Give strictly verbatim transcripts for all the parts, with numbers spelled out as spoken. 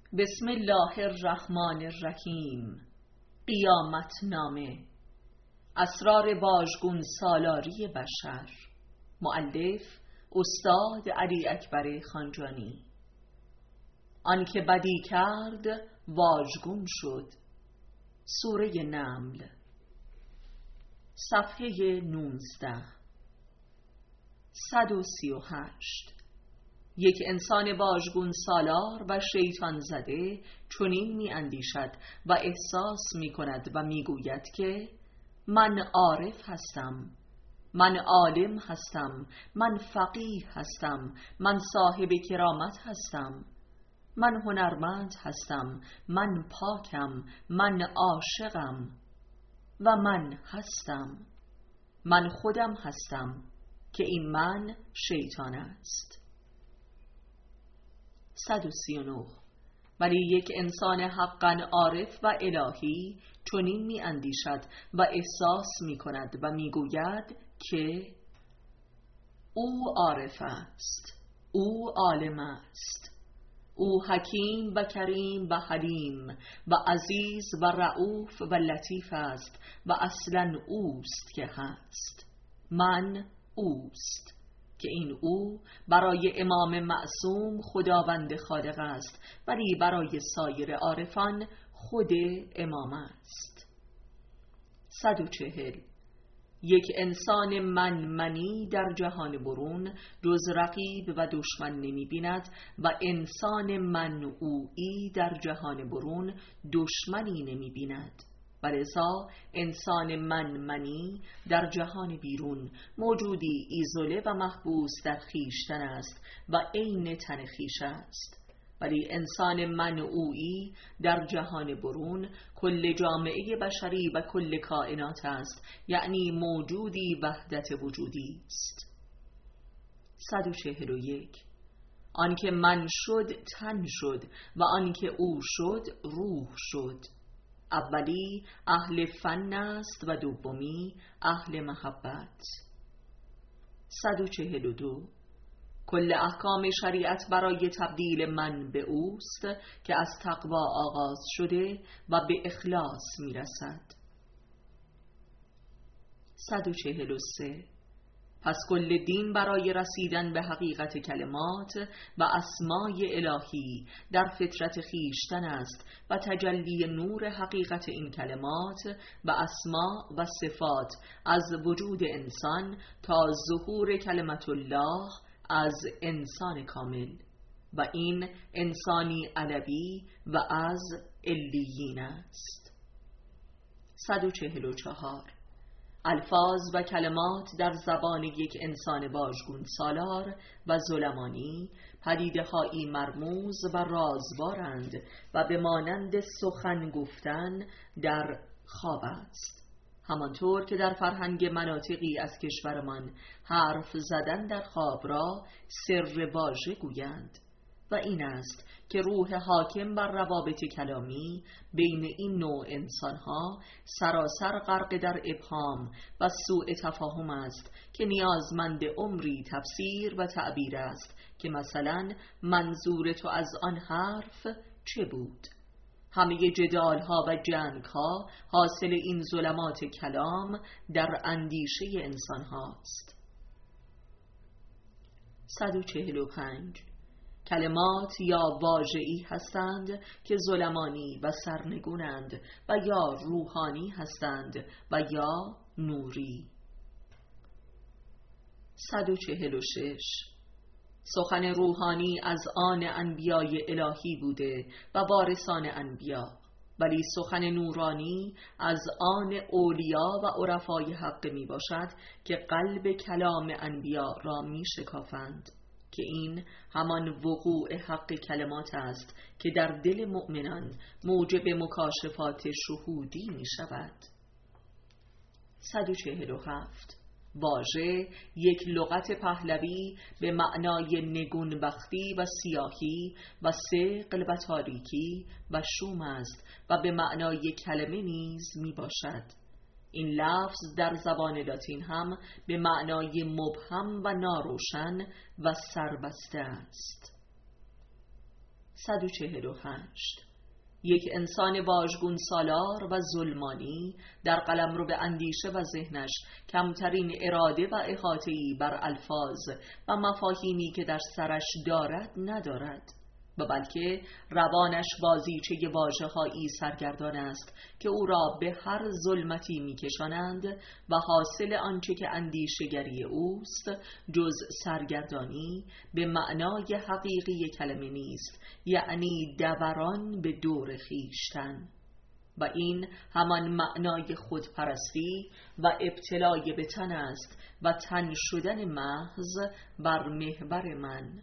بسم الله الرحمن الرحیم. قیامت نامه. اسرار واژگون سالاری بشر. مؤلف استاد علی اکبر خانجانی. آنکه بدی کرد واژگون شد. سوره نمل، صفحه نوزده. صد و سی و هشت. یک انسان واژگون سالار و شیطان زده چنین می اندیشد و احساس می کند و می گوید که من عارف هستم، من عالم هستم، من فقیه هستم، من صاحب کرامت هستم، من هنرمند هستم، من پاکم، من عاشقم و من هستم، من خودم هستم که این من شیطان است. صد و سی و نه. ولی یک انسان حقا عارف و الهی چنین می اندیشد و احساس می کند و می گوید که او عارف است، او عالم است، او حکیم و کریم و حلیم و عزیز و رؤوف و لطیف است و اصلا اوست که هست. من اوست که این او برای امام معصوم خداوند خالق است، ولی برای سایر عارفان خود امام است. صد و چهل. یک انسان من منی در جهان برون جز رقیب و دشمن نمی بیند و انسان من اویی در جهان برون دشمنی نمی بیند. ولذا انسان من منی در جهان بیرون موجودی ایزوله و محبوس در خویشتن است و عین تن خویش است، ولی انسان من اویی در جهان برون کل جامعه بشری و کل کائنات است، یعنی موجودی وحدت وجودی است. صد و چهل و یک. آنکه من شد تن شد و آنکه او شد روح شد. اولی اهل فن است و دومی اهل محبت. صد و چهل و دو. کل احکام شریعت برای تبدیل من به اوست که از تقوا آغاز شده و به اخلاص میرسد. صد و چهل و سه. پس کل دین برای رسیدن به حقیقت کلمات و اسمای الهی در فطرت خیشتن است و تجلی نور حقیقت این کلمات و اسما و صفات از وجود انسان تا ظهور کلمت الله از انسان کامل، و این انسانی علوی و از علیین است. صد و چهل و چهار. الفاظ و کلمات در زبان یک انسان واژگون سالار و ظلمانی پدیده‌هایی مرموز و رازبارند و به مانند سخن گفتن در خواب است. همانطور که در فرهنگ مناطقی از کشورمان حرف زدن در خواب را سر واژه گویند، و این است که روح حاکم بر روابط کلامی بین این نوع انسانها سراسر غرق در ابهام و سوء تفاهم است که نیازمند عمری تفسیر و تعبیر است که مثلا منظور تو از آن حرف چه بود؟ همه جدالها و جنگها حاصل این ظلمات کلام در اندیشه انسان هاست. صد و چهل و پنج. کلمات یا واژه‌ای هستند که ظلمانی و سرنگونند و یا روحانی هستند و یا نوری. صد و چهل و شش. سخن روحانی از آن انبیای الهی بوده و وارثان انبیا، ولی سخن نورانی از آن اولیا و عرفای حق می باشد که قلب کلام انبیا را می شکافند، که این همان وقوع حق کلمات است که در دل مؤمنان موجب مکاشفات شهودی می شود. صد و چهل و هفت. واژه یک لغت پهلوی به معنای نگونبختی و سیاهی و ثقل و تاریکی و شوم است و به معنای کلمه نیز می باشد. این لفظ در زبان لاتین هم به معنای مبهم و ناروشن و سربسته است. صد و چهل و هشت. یک انسان واژگون سالار و ظلمانی در قلمرو به اندیشه و ذهنش کمترین اراده و احاطه‌ای بر الفاظ و مفاهیمی که در سرش دارد ندارد، و بلکه روانش بازیچه واژه‌هایی سرگردان است که او را به هر ظلمتی می‌کشانند و حاصل آنچه که اندیشه‌گری اوست جز سرگردانی به معنای حقیقی کلمه نیست، یعنی دوران به دور خویشتن، و این همان معنای خودپرستی و ابتلای به تن است و تن شدن محض بر محور من.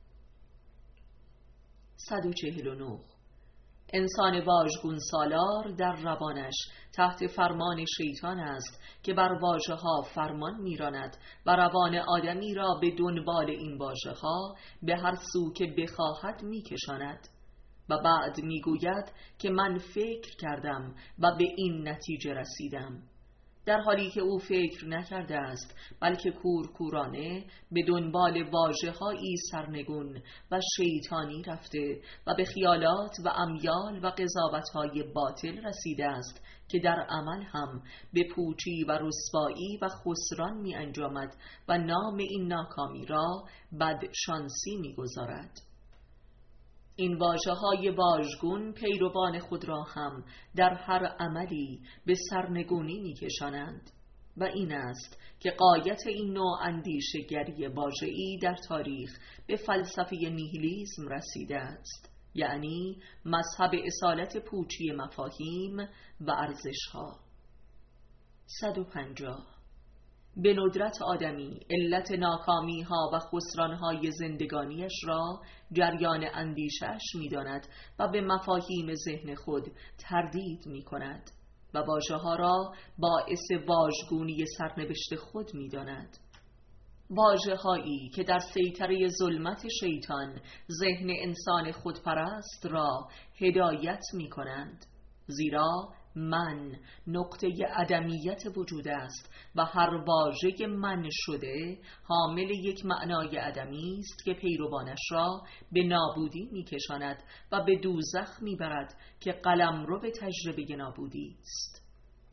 صد و چهل و نه. انسان واژگون سالار در روانش تحت فرمان شیطان است که بر واژه‌ها فرمان می‌راند و روان آدمی را به دنبال این واژه‌ها به هر سو که بخواهد می‌کشاند و بعد می‌گوید که من فکر کردم و به این نتیجه رسیدم، در حالی که او فکر نکرده است، بلکه کورکورانه به دنبال واژه‌هایی سرنگون و شیطانی رفته و به خیالات و امیال و قضاوت‌های باطل رسیده است که در عمل هم به پوچی و رسوایی و خسران می انجامد و نام این ناکامی را بدشانسی می گذارد. این واژه‌های واژگون پیروان خود را هم در هر عملی به سرنگونی می‌کشانند و این است که غایت این نوع اندیشه‌گری واژه‌ای در تاریخ به فلسفه نیهیلیسم رسیده است، یعنی مذهب اصالت پوچی مفاهیم و ارزش‌ها. صد و پنجاه. به ندرت آدمی علت ناکامی ها و خسران های زندگانیش را جریان اندیشش می داند و به مفاهیم ذهن خود تردید می کند و واژه ها را باعث واژگونی سرنوشت خود می داند. واژه هایی که در سیطره ظلمت شیطان ذهن انسان خودپرست را هدایت می کنند، زیرا من نقطه عدمیت وجود است و هر واژه من شده حامل یک معنای عدمی است که پیروانش را به نابودی می‌کشاند و به دوزخ می‌برد که قلمرو به تجربه نابودی است.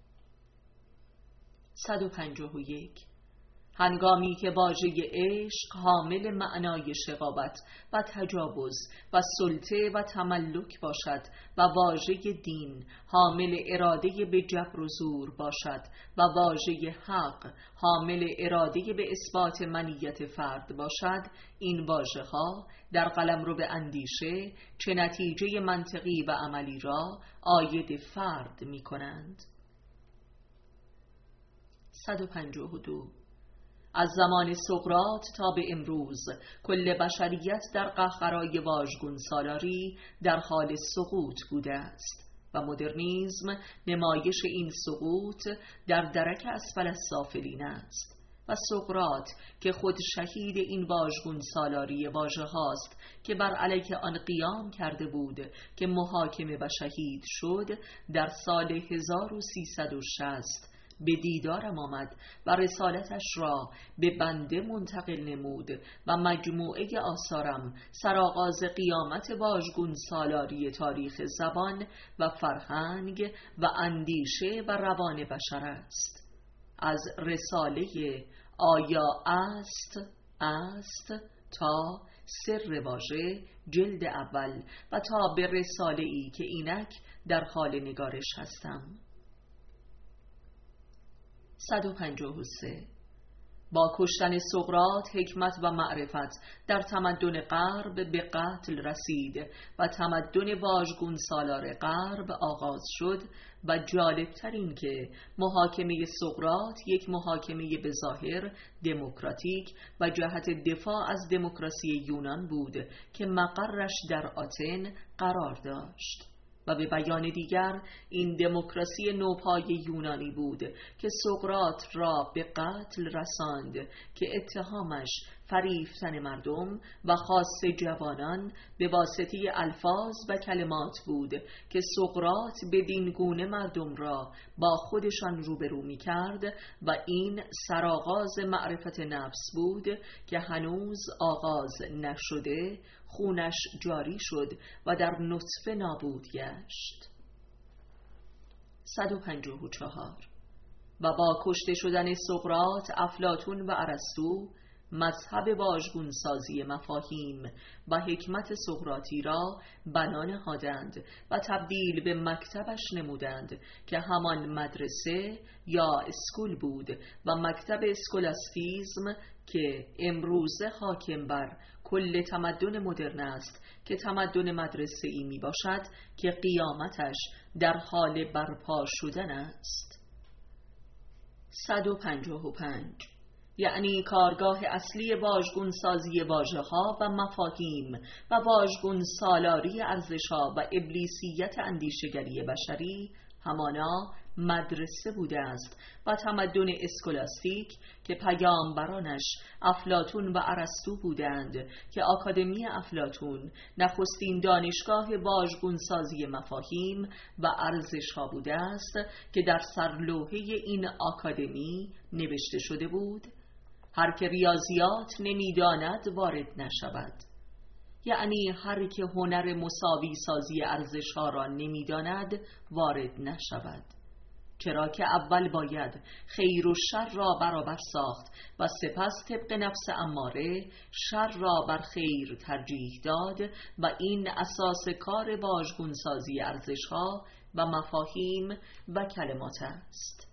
صد و پنجاه و یک. هنگامی که واژه عشق حامل معنای شقاوت و تجاوز و سلطه و تملک باشد و واژه دین حامل اراده به جبر و زور باشد و واژه حق حامل اراده به اثبات منیت فرد باشد، این واژه‌ها در قلمرو به اندیشه چه نتیجه منطقی و عملی را عاید فرد می کنند. صد و پنجاه و دو. از زمان سقراط تا به امروز کل بشریت در قهقرای واژگون سالاری در حال سقوط بوده است و مدرنیسم نمایش این سقوط در درک اسفل السافلین است و سقراط که خود شهید این واژگون سالاری واژه هاست که بر علیه آن قیام کرده بود که محاکمه و شهید شد، در سال هزار و سیصد و شصت به دیدارم آمد و رسالتش را به بنده منتقل نمود و مجموعه آثارم سرآغاز قیامت واژگون سالاری تاریخ زبان و فرهنگ و اندیشه و روان بشر است. از رساله آیا است است تا سر واژه جلد اول و تا به رساله ای که اینک در حال نگارش هستم. صد و پنجاه و سه. با کشتن سقراط حکمت و معرفت در تمدن غرب به قتل رسید و تمدن واژگون سالار غرب آغاز شد و جالبتر این که محاکمه سقراط یک محاکمه به ظاهر دموکراتیک و جهت دفاع از دموکراسی یونان بود که مقرش در آتن قرار داشت و به بیان دیگر این دموکراسی نوپای یونانی بود که سقراط را به قتل رساند که اتهامش فریفتن مردم و خاص جوانان به واسطه الفاظ و کلمات بود که سقراط بدین گونه مردم را با خودشان روبرو می کرد و این سرآغاز معرفت نفس بود که هنوز آغاز نشده، خونش جاری شد و در نطفه نابود گشت. صد و پنجاه و چهار. و با کشته شدن سقراط، افلاطون و ارسطو مذهب واژگون سازی مفاهیم و حکمت سقراطی را بنا نهادند و تبدیل به مکتبش نمودند که همان مدرسه یا اسکول بود و مکتب اسکولاستیزم که امروزه حاکم بر کل تمدن مدرن است، که تمدن مدرسه ای می باشد که قیامتش در حال برپا شدن است. صد و پنجاه و پنج. یعنی کارگاه اصلی واژگون سازی واژه‌ها و مفاهیم و واژگون سالاری ارزش‌ها و ابلیسیت اندیشگری بشری همانا مدرسه بوده است و تمدن اسکولاستیک که پیامبرانش افلاطون و ارسطو بودند که آکادمی افلاطون نخستین دانشگاه واژگون سازی مفاهیم و ارزش‌ها بوده است که در سرلوحه این آکادمی نوشته شده بود: هر که ریاضیات نمیداند وارد نشود. یعنی هر که هنر مساوی سازی ارزش‌ها را نمیداند وارد نشود، چرا که اول باید خیر و شر را برابر ساخت و سپس طبق نفس اماره شر را بر خیر ترجیح داد و این اساس کار واژگون سازی ارزش‌ها و مفاهیم و کلمات است.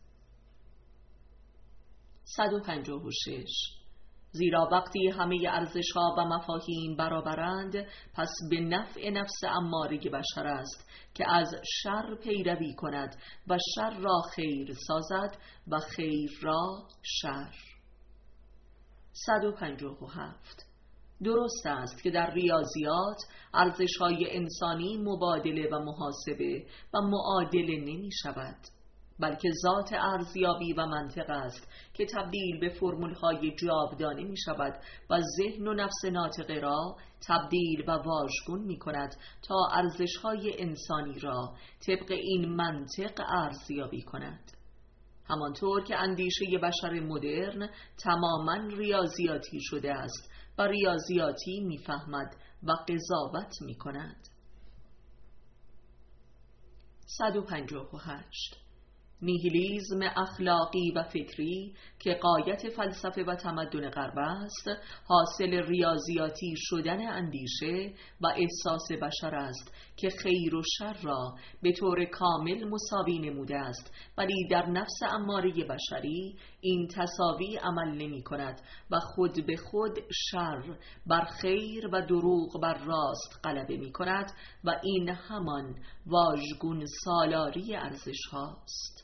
صد و پنجاه و شش. زیرا وقتی همه ارزش‌ها و مفاهیم برابرند، پس به نفع نفس اماره بشر است که از شر پیروی کند و شر را خیر سازد و خیر را شر. صد و پنجاه و هفت. درست است که در ریاضیات ارزش‌های انسانی مبادله و محاسبه و معادله نمی شود، بلکه ذات ارزیابی و منطق است که تبدیل به فرمول‌های جاودانه می شود و ذهن و نفس ناطقه را تبدیل و واژگون می کند تا ارزش‌های انسانی را طبق این منطق ارزیابی کند. همانطور که اندیشه بشر مدرن تماماً ریاضیاتی شده است و ریاضیاتی می فهمد و قضاوت می کند. صد و پنجاه و هشت. نیهیلیزم اخلاقی و فکری که غایت فلسفه و تمدن غرب است، حاصل ریاضیاتی شدن اندیشه و احساس بشر است که خیر و شر را به طور کامل مساوی نموده است، ولی در نفس اماره بشری این تساوی عمل نمی کند و خود به خود شر بر خیر و دروغ بر راست غلبه می کند و این همان واژگون سالاری ارزش هاست.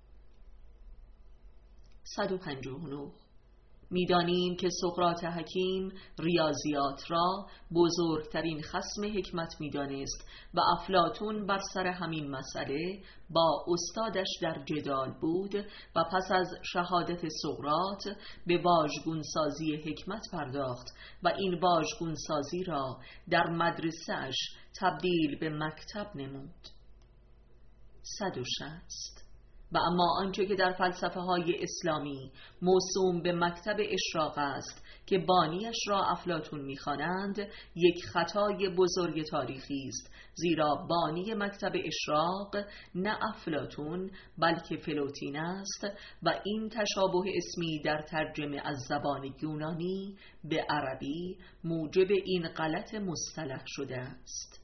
صد و پنجاه و نه. می‌دانیم که سقراط حکیم ریاضیات را بزرگترین خصم حکمت می‌دانست و افلاطون بر سر همین مسئله با استادش در جدال بود و پس از شهادت سقراط به واژگون سازی حکمت پرداخت و این واژگون سازی را در مدرسه‌اش تبدیل به مکتب نمود. صد و شصت. و اما آنچه که در فلسفه های اسلامی موسوم به مکتب اشراق است که بانیش را افلاطون می‌خوانند، یک خطای بزرگ تاریخی است، زیرا بانی مکتب اشراق نه افلاطون بلکه فلوتین است و این تشابه اسمی در ترجمه از زبان یونانی به عربی موجب این غلط مصطلح شده است.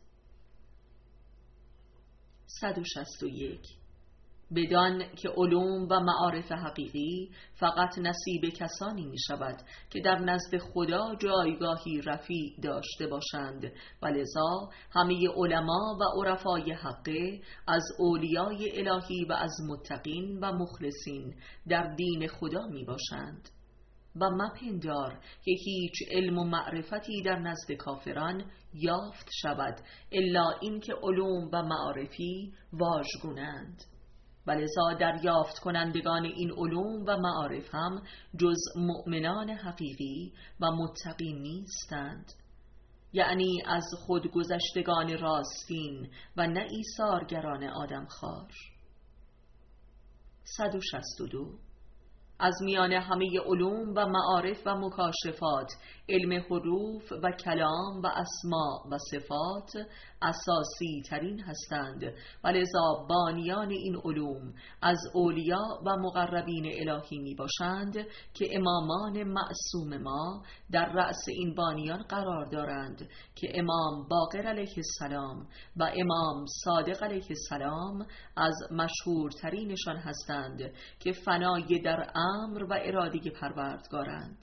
صد و شصت و یک. بدان که علوم و معارف حقیقی فقط نصیب کسانی می شود که در نزد خدا جایگاهی رفیع داشته باشند و لذا همه علما و عرفای حقه از اولیای الهی و از متقین و مخلصین در دین خدا می باشند. و مپندار که هیچ علم و معرفتی در نزد کافران یافت شود الا اینکه علوم و معارفی واژگونند، ولذا دریافت کنندگان این علوم و معارف هم جز مؤمنان حقیقی و متقین نیستند، یعنی از خودگذشتگان راستین و نه ایثارگران آدمخوار. صد و شصت و دو. از میان همه علوم و معارف و مکاشفات، علم حروف و کلام و اسما و صفات اساسی ترین هستند و لذا بانیان این علوم از اولیا و مقربین الهی می باشند که امامان معصوم ما در رأس این بانیان قرار دارند که امام باقر علیه السلام و امام صادق علیه السلام از مشهورترینشان هستند که فنای در امر و اراده پروردگارند.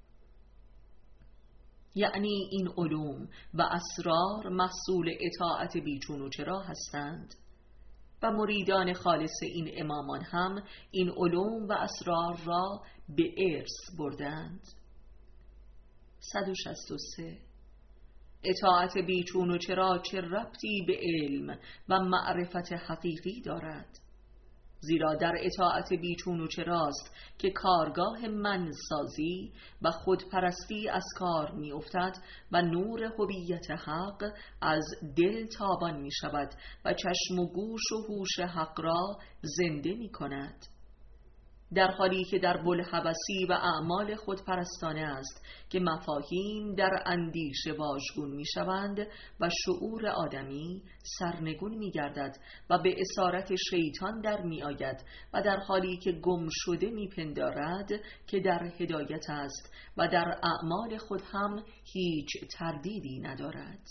یعنی این علوم و اسرار محصول اطاعت بیچون و چرا هستند و مریدان خالص این امامان هم این علوم و اسرار را به ارث بردند. صد و شصت و سه. اطاعت بیچون و چرا چه ربطی به علم و معرفت حقیقی دارد؟ زیرا در اطاعت بیچون و چراست که کارگاه منسازی و خودپرستی از کار می افتد و نور هویت حق از دل تابان می شود و چشم و گوش و هوش حق را زنده می کند، در حالی که در بوالهوسی و اعمال خودپرستانه است که مفاهیم در اندیشه واژگون می شوند و شعور آدمی سرنگون می گردد و به اسارت شیطان در می آید و در حالی که گم شده می پندارد که در هدایت است و در اعمال خود هم هیچ تردیدی ندارد.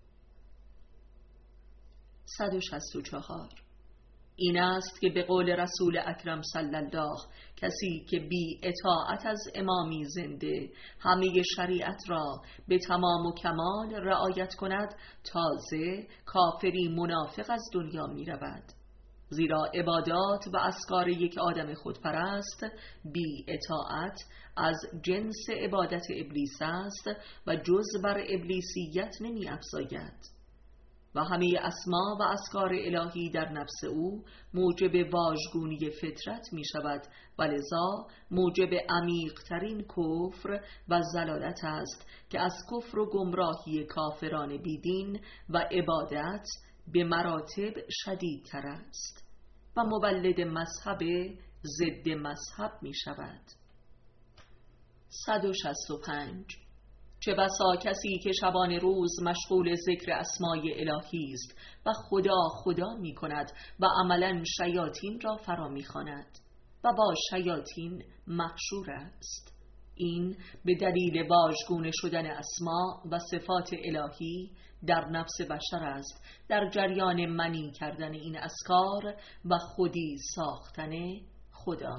صد و شصت و چهار. این است که به قول رسول اکرم صلی الله، کسی که بی اطاعت از امامی زنده همه شریعت را به تمام و کمال رعایت کند، تازه کافری منافق از دنیا می رود. زیرا عبادات و اذکار یک آدم خودپرست بی اطاعت از جنس عبادت ابلیس است و جز بر ابلیسیت نمی افزاید و همه اسما و اذکار الهی در نفس او موجب واژگونی فطرت می شود و لذا موجب عمیق‌ترین کفر و ضلالت است که از کفر و گمراهی کافران بیدین و عبادت به مراتب شدیدتر است و مولد مذهب ضد مذهب می شود. صد و شصت و پنج. چه بسا کسی که شبان روز مشغول ذکر اسمای الهی است و خدا خدا می کند و عملا شیاطین را فرا می خواند و با شیاطین محشور است. این به دلیل واژگون شدن اسما و صفات الهی در نفس بشر است، در جریان منی کردن این اذکار و خودی ساختن خدا.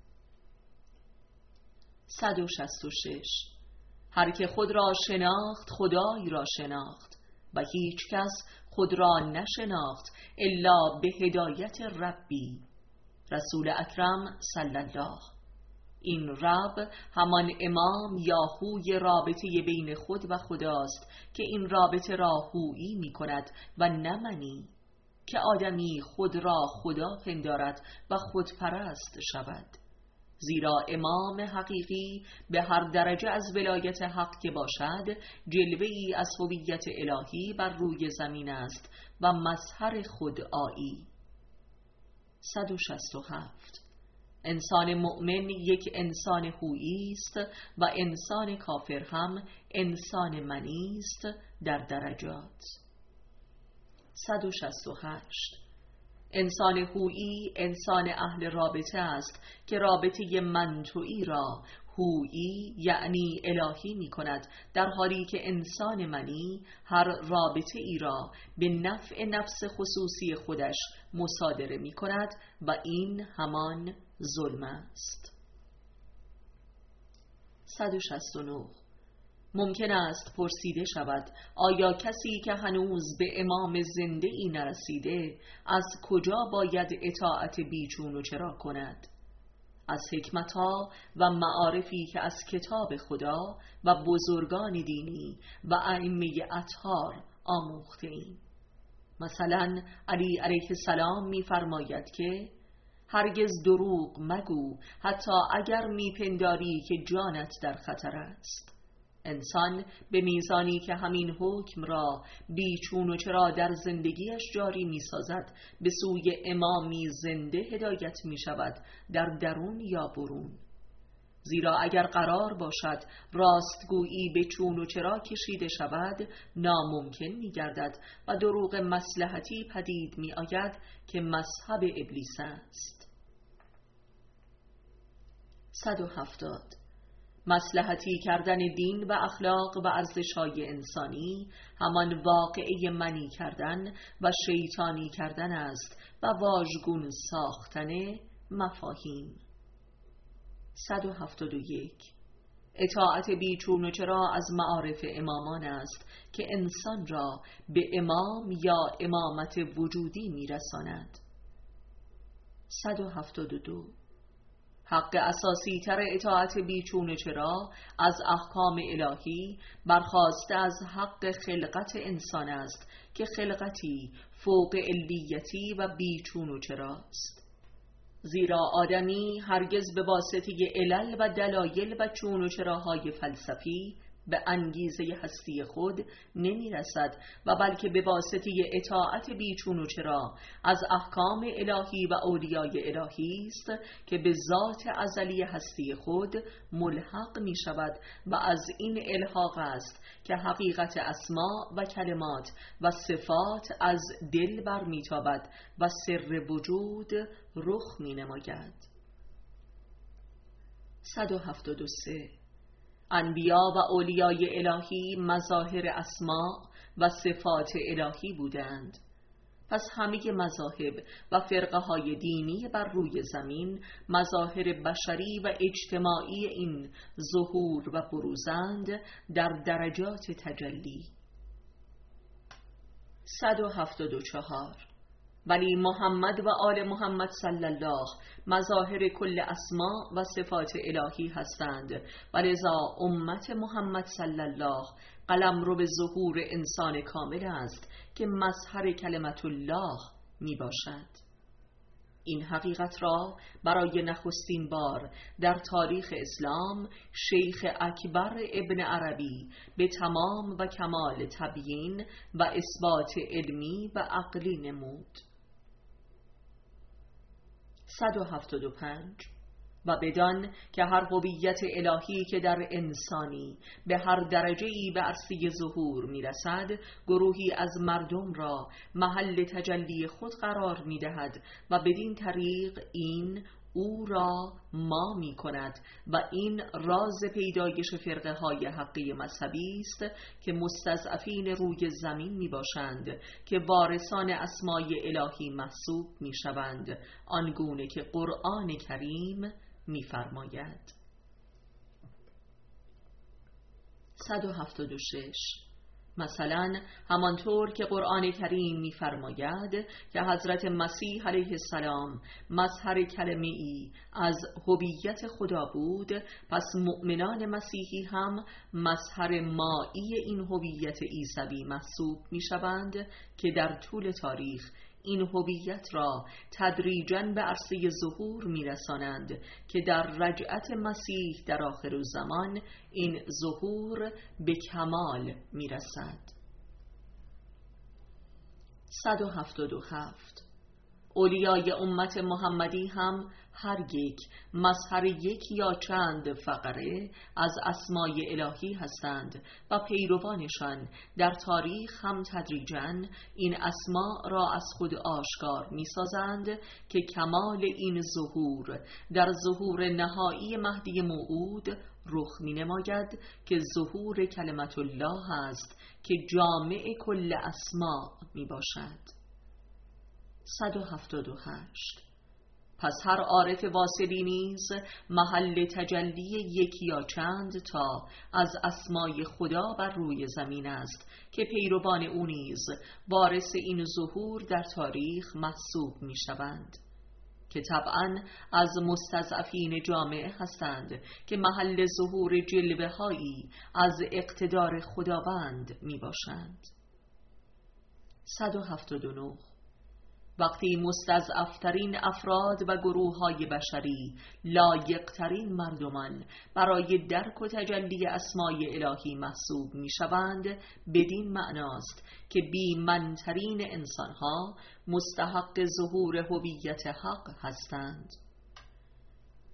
صد و شصت و شش. هر که خود را شناخت خدای را شناخت و هیچ کس خود را نشناخت الا به هدایت ربی، رسول اکرم صلی الله. این رب همان امام یا هوی رابطه بین خود و خداست که این رابطه را هویی می کند و نمنی که آدمی خود را خدا پندارد و خودپرست شود. زیرا امام حقیقی به هر درجه از ولایت حق که باشد جلوه‌ای از هویت الهی بر روی زمین است و مظهر خودآیی. صد و شصت و هفت. انسان مؤمن یک انسان هویی است و انسان کافر هم انسان منی است در درجات. صد و شصت و هشت. انسان هویی انسان اهل رابطه است که رابطه منطوی را هویی یعنی الهی می کند، در حالی که انسان منی هر رابطه ای را به نفع نفس خصوصی خودش مصادره می کند و این همان ظلم است. صد و شصت و نه. ممکن است پرسیده شود آیا کسی که هنوز به امام زنده ای نرسیده از کجا باید اطاعت بیچون و چرا کند؟ از حکمتها و معارفی که از کتاب خدا و بزرگان دینی و ائمه اطهار آموخته ایم. مثلا علی علیه السلام می فرماید که هرگز دروغ مگو حتی اگر میپنداری که جانت در خطر است. انسان به میزانی که همین حکم را بیچون و چرا در زندگیش جاری می سازد به سوی امامی زنده هدایت می شود، در درون یا برون، زیرا اگر قرار باشد راستگویی به چون و چرا کشیده شود ناممکن می گردد و دروغ مصلحتی پدید می آید که مذهب ابلیس است. صد و هفتاد. مصلحتی کردن دین و اخلاق و ارزش‌های انسانی همان واقعه منی کردن و شیطانی کردن است و واژگون ساختن مفاهیم. صد و هفتاد و یک. اطاعت بیچون و چرا از معارف امامان است که انسان را به امام یا امامت وجودی میرساند. صد و هفتاد و دو. حق اساسی تر اطاعت بیچون و چرا از احکام الهی برخاسته از حق خلقت انسان است که خلقتی فوق علیتی و بیچون و چراست. زیرا آدمی هرگز به واسطه علل و دلایل و چون و چراهای فلسفی به انگیزه هستی خود نمی رسد و بلکه به واسطه اطاعت بیچون و چرا از احکام الهی و اولیای الهی است که به ذات ازلی هستی خود ملحق می شود و از این الحاق است که حقیقت اسما و کلمات و صفات از دل برمی تابد و سر وجود رخ می نماید. صد و هفتاد و سه. انبیا و اولیای الهی مظاهر اسما و صفات الهی بودند. پس همه مذاهب و فرقه های دینی بر روی زمین مظاهر بشری و اجتماعی این ظهور و بروزند در درجات تجلی. صد و هفتاد و چهار. ولی محمد و آل محمد صلی الله مظاهر کل اسما و صفات الهی هستند و لذا امت محمد صلی الله قلمرو به ظهور انسان کامل است که مظهر کلمت الله می باشد. این حقیقت را برای نخستین بار در تاریخ اسلام شیخ اکبر ابن عربی به تمام و کمال تبیین و اثبات علمی و عقلی نمود. صد و هفتاد و پنج. و بدان که هر هویت الهی که در انسانی به هر درجه‌ای به عرصه ظهور میرسد گروهی از مردم را محل تجلی خود قرار میدهد و بدین طریق این او را ما می کند و این راز پیدایش فرقه های حقی مذهبی است که مستضعفین روی زمین می باشند که وارثان اسمای الهی محسوب می شوند، آنگونه که قرآن کریم می فرماید. صد و هفتاد و شش. مثلا همانطور که قرآن کریم می‌فرماید که حضرت مسیح علیه السلام مظهر کلمه‌ای از هویت خدا بود، پس مؤمنان مسیحی هم مظهر مایی این هویت عیسوی محسوب می‌شوند که در طول تاریخ این هویت را تدریجاً به عرصه ظهور میرسانند که در رجعت مسیح در آخر زمان این ظهور به کمال میرسد. صد و هفتاد و هفت. اولیای امت محمدی هم هر یک مظهر یک یا چند فقره از اسمای الهی هستند و پیروانشان در تاریخ هم تدریجاً این اسما را از خود آشکار می سازند که کمال این ظهور در ظهور نهایی مهدی موعود رخ می نماید که ظهور کلمت الله است که جامع کل اسما می باشد. صد و هفتاد و هشت. پس هر عارف واصلی نیز محل تجلی یکی یا چند تا از اسمای خدا بر روی زمین است که پیروان او نیز وارث این ظهور در تاریخ محسوب می شوند، که طبعاً از مستضعفین جامعه هستند که محل ظهور جلوه هایی از اقتدار خداوند می باشند. صد و هفتاد و نه. وقتی مستضعفترین افراد و گروه های بشری لایقترین مردمان برای درک و تجلی اسمای الهی محسوب می شوند، بدین معناست که بی‌من‌ترین انسانها مستحق ظهور هویت حق هستند.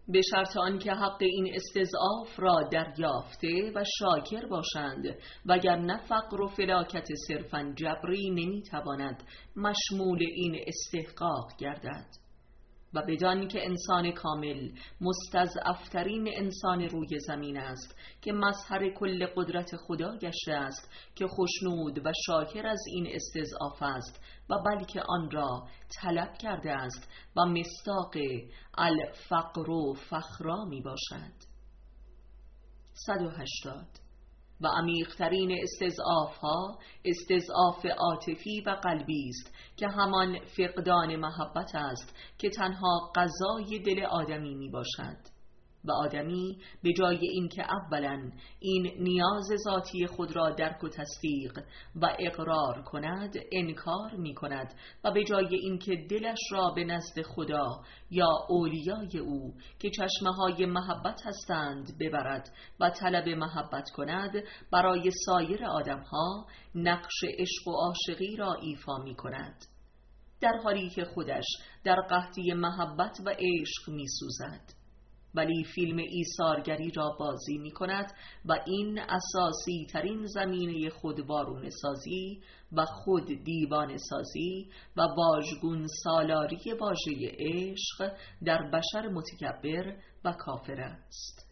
به شرط آنکه حق این استضعاف را دریافته و شاکر باشند، وگرنه فقر و فلاکت صرفاً جبری نمیتواند مشمول این استحقاق گردد. و بدان که انسان کامل مستضعفترین انسان روی زمین است که مظهر کل قدرت خدا گشته است که خوشنود و شاکر از این استضعاف است و بلکه آن را طلب کرده است و مصداق الفقر و فخرا می باشد. صد و هشتاد. و عمیق‌ترین استضعاف ها استضعاف عاطفی و قلبی است که همان فقدان محبت است که تنها غذای دل آدمی می باشد. و آدمی به جای اینکه اولاً این نیاز ذاتی خود را درک و تصدیق و اقرار کند، انکار می کند و به جای اینکه دلش را به نزد خدا یا اولیای او که چشمه های محبت هستند ببرد و طلب محبت کند، برای سایر آدم ها نقش عشق و عاشقی را ایفا می کند، در حالی که خودش در قحطی محبت و عشق می سوزد. ولی فیلم ایثارگری را بازی می کند و این اساسی ترین زمینه خودوارونه سازی و خود دیوانه سازی و واژگون سالاری واژه عشق در بشر متکبر و کافر است.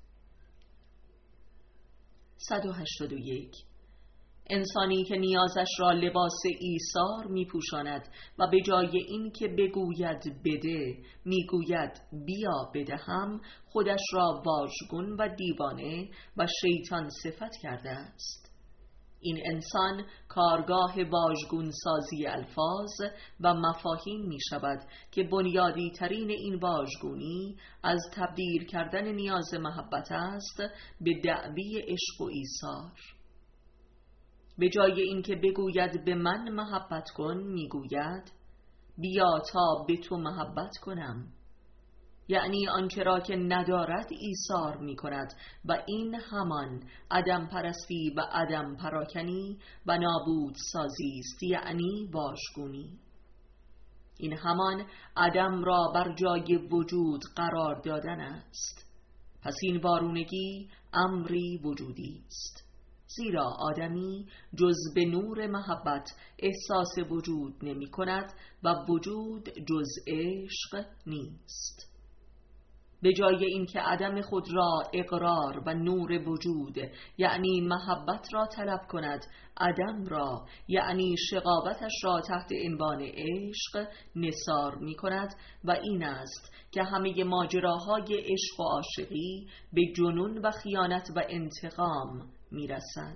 صد و هشتاد و یک. انسانی که نیازش را لباس ایثار می پوشاند و به جای این که بگوید بده می گوید بیا بدهم، خودش را واژگون و دیوانه و شیطان صفت کرده است. این انسان کارگاه واژگون سازی الفاظ و مفاهیم می شود که بنیادی ترین این واژگونی از تبدیل کردن نیاز محبت است به دعوی عشق و ایثار. به جای اینکه بگوید به من محبت کن، میگوید بیا تا به تو محبت کنم، یعنی آنچه را که ندارد ایثار می کند و این همان عدم پرستی و عدم پراکنی و نابود سازی است، یعنی واژگونی. این همان عدم را بر جای وجود قرار دادن است. پس این وارونگی امری وجودی است، زیرا آدمی جز به نور محبت احساس وجود نمی کند و وجود جز عشق نیست. به جای اینکه عدم خود را اقرار و نور وجود یعنی محبت را طلب کند، عدم را یعنی شقاوتش را تحت عنوان عشق نثار می کند و این است که همه ماجراهای عشق و عاشقی به جنون و خیانت و انتقام می رسد.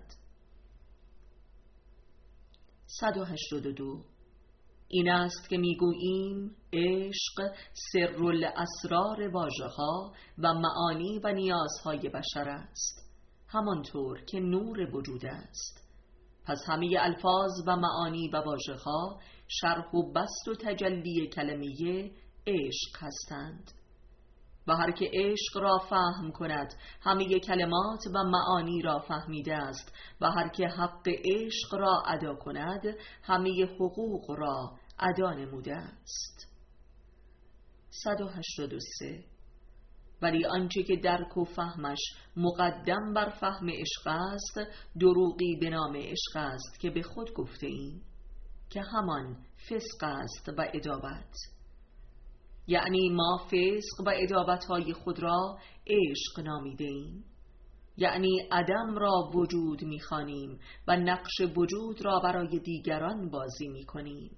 صد و هشتاد و دو. این است که می گوییم عشق سر الاسرار واژه‌ها و معانی و نیازهای بشر است، همانطور که نور وجود است. پس همه الفاظ و معانی و واژه‌ها شرح و بسط و تجلی کلمه عشق هستند و هر که عشق را فهم کند همه کلمات و معانی را فهمیده است و هر که حق عشق را ادا کند همه حقوق را ادا نموده است. صد و هشتاد و سه. ولی آنچه که درک و فهمش مقدم بر فهم عشق است، دروغی به نام عشق است که به خود گفته ایم که همان فسق است و عداوت. یعنی ما فسق و عداوت‌های خود را عشق نامیده ایم، یعنی عدم را وجود می‌خوانیم و نقش وجود را برای دیگران بازی می‌کنیم.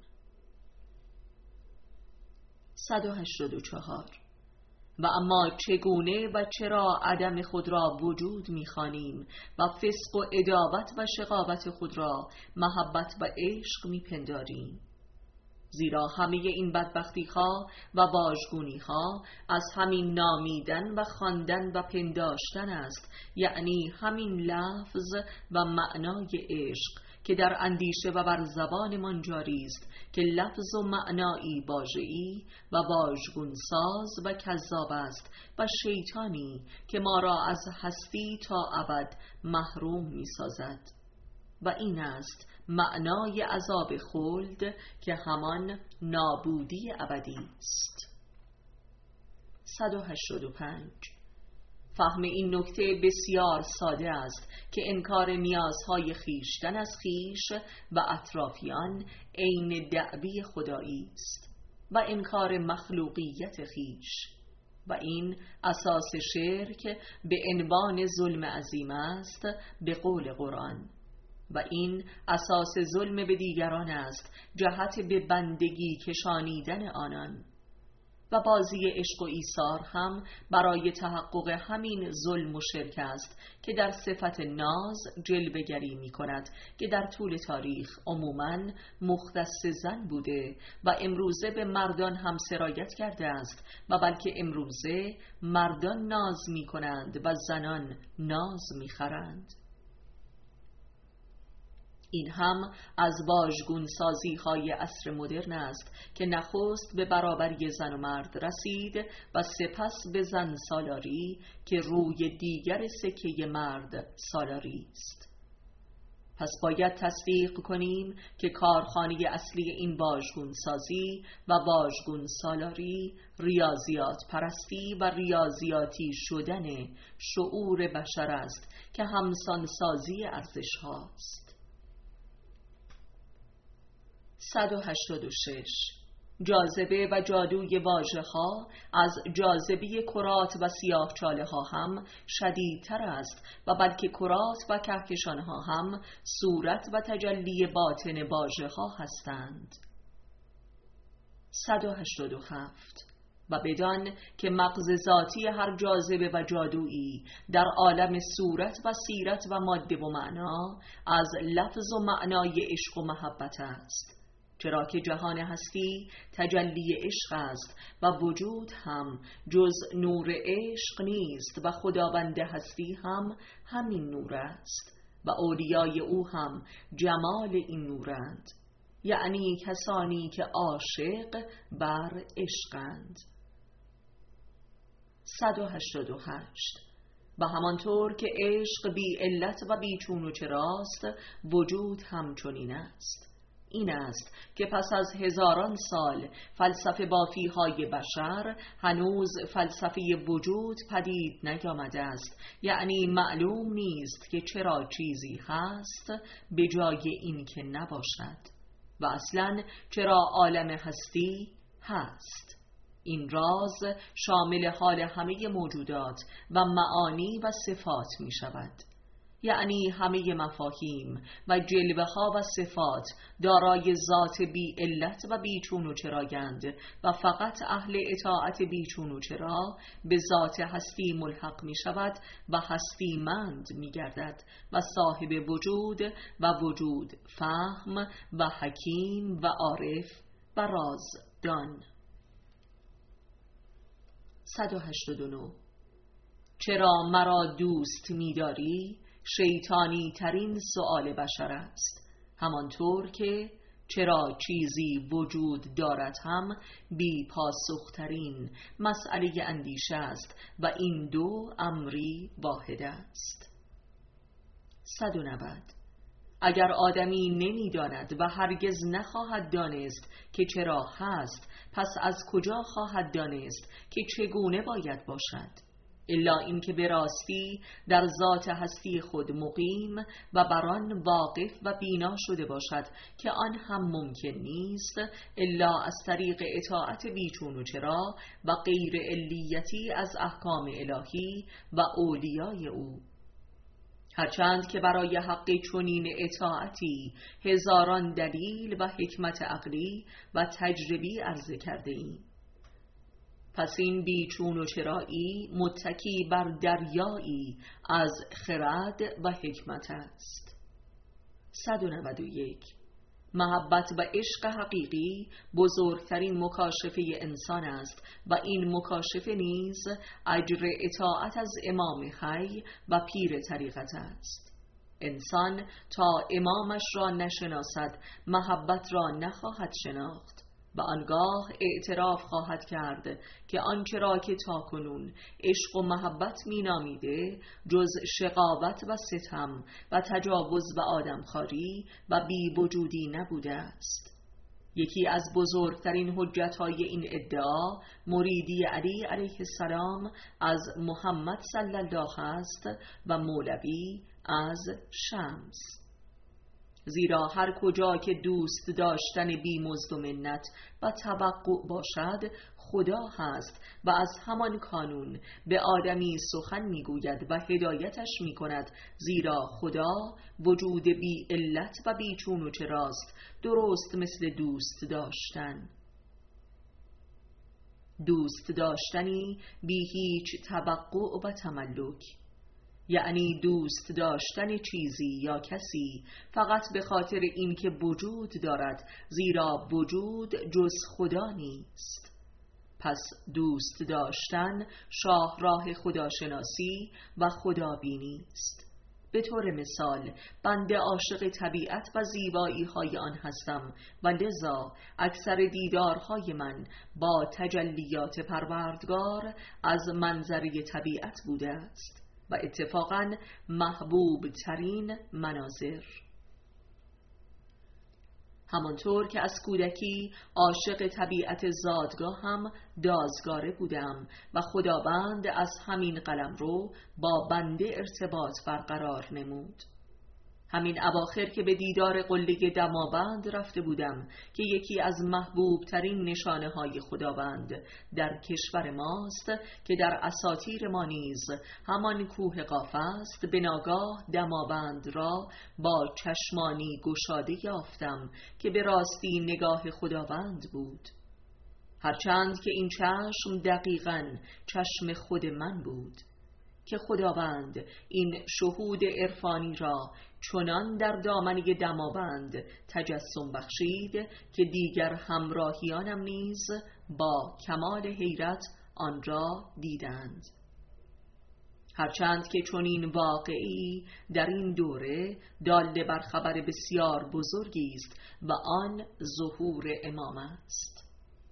صد و هشتاد و چهار. و اما چگونه و چرا عدم خود را وجود می‌خوانیم و فسق و عداوت و شقاوت خود را محبت و عشق می‌پنداریم؟ زیرا همه این بدبختی ها و واژگونی ها از همین نامیدن و خواندن و پنداشتن است، یعنی همین لفظ و معنای عشق که در اندیشه و بر زبانمان جاری است که لفظ و معنایی واژه‌ای و واژگون ساز و کذاب است و شیطانی که ما را از هستی تا ابد محروم می سازد. و این است معنای عذاب خلد که همان نابودی ابدی است. صد و هشتاد و پنج. فهم این نکته بسیار ساده است که انکار نیازهای خیشتن از خیش و اطرافیان عین دعوی خدایی است و انکار مخلوقیت خیش، و این اساس شرک به عنوان ظلم عظیم است به قول قرآن، و این اساس ظلم به دیگران است جهت به بندگی کشانیدن آنان. و بازی عشق و ایثار هم برای تحقق همین ظلم و شرک است که در صفت ناز جلوه‌گری می کند که در طول تاریخ عموماً مختص زن بوده و امروزه به مردان هم سرایت کرده است، و بلکه امروزه مردان ناز می کنند و زنان ناز می خرند. این هم از واژگون سازی های عصر مدرن است که نخست به برابری زن و مرد رسید و سپس به زن سالاری که روی دیگر سکه مرد سالاری است. پس باید تصدیق کنیم که کارخانه اصلی این واژگون سازی و واژگون سالاری ریاضیات پرستی و ریاضیاتی شدن شعور بشر است که همسان سازی ارزش هاست. صد و هشتاد و شش. جاذبه و جادوی واژه ها از جاذبه کرات و سیاه چاله ها هم شدیدتر است، و بلکه کرات و کهکشان ها هم صورت و تجلی باطن واژه ها هستند. صد و هشتاد و هفت. و بدان که مغز ذاتی هر جاذبه و جادویی در عالم صورت و سیرت و ماده و معنا از لفظ و معنای عشق و محبت است، چرا که جهان هستی تجلی عشق است و وجود هم جز نور عشق نیست و خداوند هستی هم همین نور است و اولیای او هم جمال این نورند، یعنی کسانی که عاشق بر عشقند. صد و هشتاد و هشت. و همانطور که عشق بی علت و بی چون و چراست، وجود همچنین است. این است که پس از هزاران سال فلسفه بافی های بشر هنوز فلسفه وجود پدید نیامده است، یعنی معلوم نیست که چرا چیزی هست به جای این که نباشد و اصلاً چرا عالم هستی هست. این راز شامل حال همه موجودات و معانی و صفات می شود، یعنی همه مفاهیم و جلوه ها و صفات دارای ذات بی علت و بی چون و چرایند و فقط اهل اطاعت بی چون و چرا به ذات هستی ملحق می شود و هستی مند می گردد و صاحب وجود و وجود فهم و حکیم و عارف و رازدان. صد و هشتاد و نه. چرا مرا دوست می داری؟ شیطانی ترین سؤال بشر است، همانطور که چرا چیزی وجود دارد هم بی پاسخ ترین مسئله اندیشه است و این دو امری واحد است. صد و نود. اگر آدمی نمی داند و هرگز نخواهد دانست که چرا هست، پس از کجا خواهد دانست که چگونه باید باشد؟ الا اینکه به راستی در ذات هستی خود مقیم و بر آن واقف و بینا شده باشد که آن هم ممکن نیست الا از طریق اطاعت بیچون و چرا و غیر علیتی از احکام الهی و اولیای او. هرچند که برای حق چنین اطاعتی هزاران دلیل و حکمت عقلی و تجربی عرضه کرده ایم. پس این بیچون و چرایی متکی بر دریایی از خرد و حکمت است. صد و نود و یک. محبت و عشق حقیقی بزرگترین مکاشفه انسان است و این مکاشفه نیز اجر اطاعت از امام حی و پیر طریقت است. انسان تا امامش را نشناسد محبت را نخواهد شناخت و آنگاه اعتراف خواهد کرد که آنچه را که تاکنون عشق و محبت می نامیده جز شقاوت و ستم و تجاوز و آدمخواری و بی وجودی نبوده است. یکی از بزرگترین حجت‌های این ادعا مریدی علی علیه السلام از محمد صلی الله است و مولوی از شمس. زیرا هر کجا که دوست داشتن بی‌مزد و منت و توقع باشد خدا هست و از همان کانون به آدمی سخن میگوید و هدایتش میکند، زیرا خدا وجود بی علت و بی چون و چراست، درست مثل دوست داشتن. دوست داشتنی بی هیچ توقع و تملک، یعنی دوست داشتن چیزی یا کسی فقط به خاطر اینکه وجود دارد، زیرا وجود جز خدا نیست. پس دوست داشتن شاهراه خداشناسی و خدابینی است. به طور مثال بنده عاشق طبیعت و زیبایی های آن هستم و لذا اکثر دیدارهای من با تجلیات پروردگار از منظره طبیعت بوده است و اتفاقاً محبوب ترین مناظر. همانطور که از کودکی عاشق طبیعت زادگاه هم دازگاره بودم و خداوند از همین قلمرو با بنده ارتباط برقرار نمود. همین اواخر که به دیدار قله دماوند رفته بودم که یکی از محبوب ترین نشانه های خداوند در کشور ماست که در اساطیر ما نیز همان کوه قاف است، به ناگاه دماوند را با چشمانی گشاده یافتم که به راستی نگاه خداوند بود، هرچند که این چشم دقیقاً چشم خود من بود که خداوند این شهود عرفانی را چنان در دامنه دماوند تجسم بخشید که دیگر همراهیانم نیز با کمال حیرت آن را دیدند. هرچند که چنین واقعی در این دوره دال بر خبر بسیار بزرگی است و آن ظهور امام است.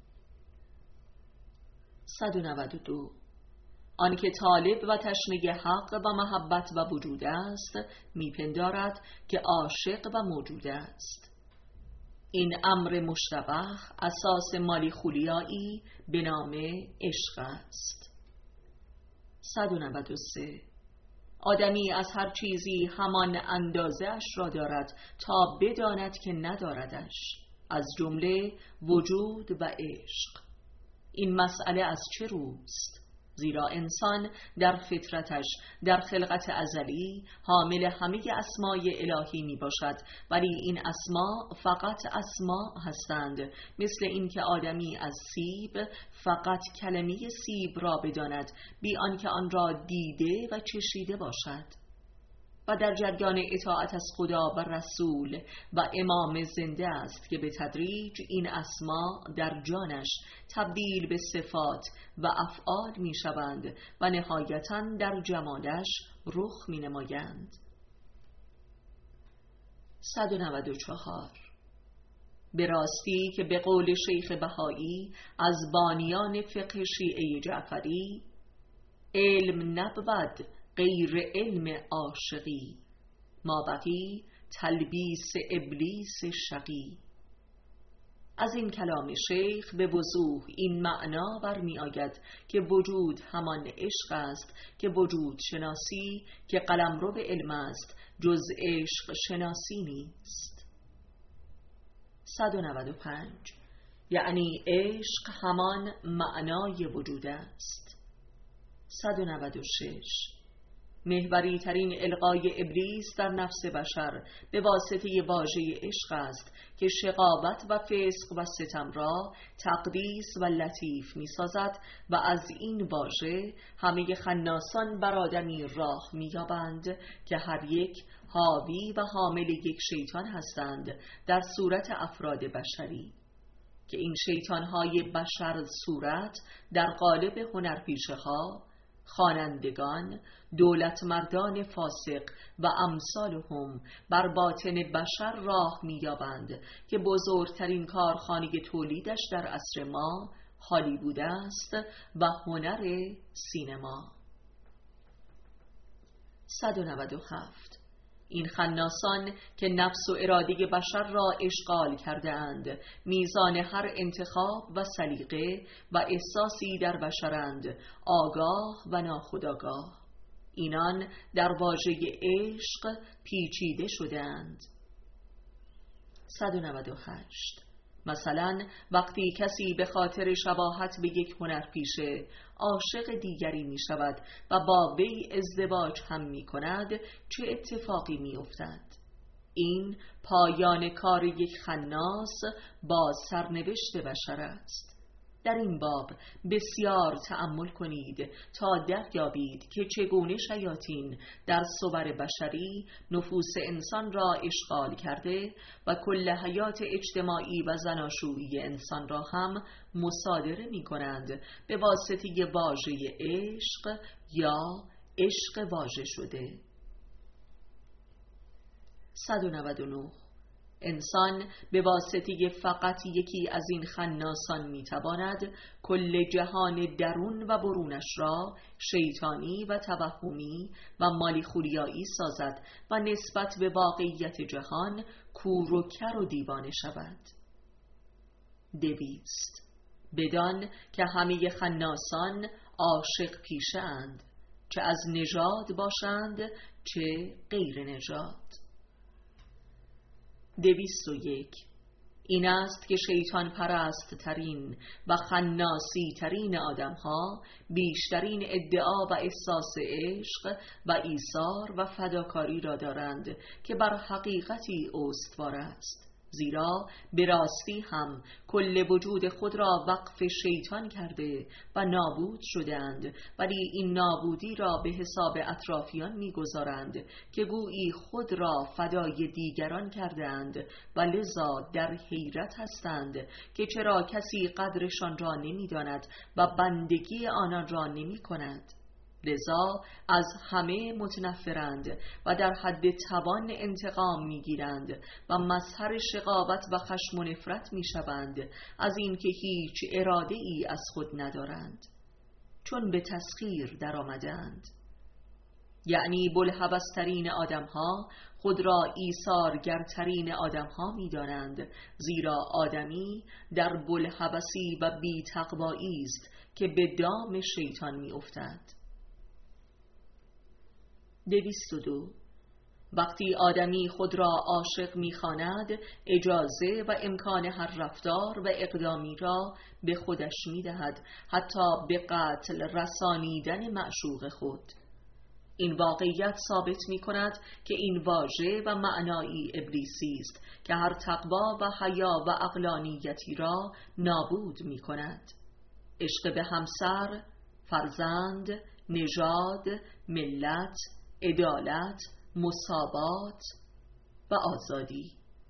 صد و نود و دو. آنکه طالب و تشنه حق و محبت و وجود است میپندارد که عاشق و موجود است. این امر مشتبه اساس مالی خولیایی به نام عشق است. صد و نود و سه. آدمی از هر چیزی همان اندازه اش را دارد تا بداند که نداردش، از جمله وجود و عشق. این مسئله از چه روست؟ زیرا انسان در فطرتش در خلقت ازلی حامل همه اسمای الهی می باشد، ولی این اسما فقط اسما هستند، مثل اینکه آدمی از سیب فقط کلمه سیب را بداند بی آنکه آن را دیده و چشیده باشد. و در جریان اطاعت از خدا و رسول و امام زنده است که به تدریج این اسما در جانش تبدیل به صفات و افعال می شوند و نهایتاً در جمالش رخ می نمایند. صد و نود و چهار. به راستی که به قول شیخ بهایی از بانیان فقه شیعه جعفری، علم نبود غیر علم عاشقی، ما بقی تلبیس ابلیس شقی. از این کلام شیخ به وضوح این معنا برمی آید که وجود همان عشق است که وجود شناسی که قلمرو به علم است جز عشق شناسی نیست. صد و نود و پنج. یعنی عشق همان معنای وجود است. صد و نود و شش. محوری ترین القای ابلیس در نفس بشر به واسطه واژه عشق است که شقاوت و فسق و ستم را تقدیس و لطیف می سازد و از این واژه همه خناسان بر آدمی راه می یابند که هر یک حاوی و حامل یک شیطان هستند در صورت افراد بشری، که این شیطانهای بشر صورت در قالب هنرپیشه ها، خوانندگان، دولتمردان فاسق و امثالهم بر باطن بشر راه می‌یابند که بزرگترین کارخانه تولیدش در عصر ما هالیوود است و هنر سینما. صد و نود و هفت. این خناسان که نفس و اراده بشر را اشغال کرده اند، میزان هر انتخاب و سلیقه و احساسی در بشرند، آگاه و ناخودآگاه. اینان در واژه عشق پیچیده شده‌اند. صد و نود و هشت. مثلا وقتی کسی به خاطر شباهت به یک هنرپیشه عاشق دیگری می شود و با وی ازدواج هم می کند، چه اتفاقی می افتد؟ این پایان کار یک خناس با سرنوشت بشر است. در این باب بسیار تأمل کنید تا دریابید که چگونه شیاطین در صور بشری نفوس انسان را اشغال کرده و کل حیات اجتماعی و زناشویی انسان را هم مصادره می کنند به واسطه واژه عشق یا عشق واژه شده. صد و نود و نه. انسان به واسطه فقط یکی از این خناسان میتواند کل جهان درون و برونش را شیطانی و توهمی و مالیخولیایی سازد و نسبت به واقعیت جهان کور و کر و دیوانه شود. دویست. بدان که همه خناسان عاشق پیشه اند، چه از نژاد باشند چه غیر نژاد. دویست و یک. این است که شیطان پرست ترین و خناسی ترین آدم ها بیشترین ادعا و احساس عشق و ایثار و فداکاری را دارند که بر حقیقتی استوار است، زیرا به راستی هم کل وجود خود را وقف شیطان کرده و نابود شدند، ولی این نابودی را به حساب اطرافیان می‌گذارند که گویی خود را فدای دیگران کردند و لذا در حیرت هستند که چرا کسی قدرشان را نمی‌داند و بندگی آنان را نمی‌کند. لذا از همه متنفرند و در حد توان انتقام میگیرند و مظهر شقاوت و خشم و نفرت میشوند از اینکه هیچ اراده ای از خود ندارند، چون به تسخیر در آمدند. یعنی بلهوسترین آدم ها خود را ایثارگرترین آدم ها می دانند، زیرا آدمی در بلهوسی و بی تقوایی است که به دام شیطان می افتد. دویست و دو. وقتی آدمی خود را عاشق می‌خواند، اجازه و امکان هر رفتار و اقدامی را به خودش می‌دهد، حتی به قتل رسانیدن معشوق خود. این واقعیت ثابت می‌کند که این واژه و معنایی ابلیسی است که هر تقوا و حیا و عقلانیتی را نابود می‌کند. عشق به همسر، فرزند، نژاد، ملت، عدالت، مساوات و آزادی.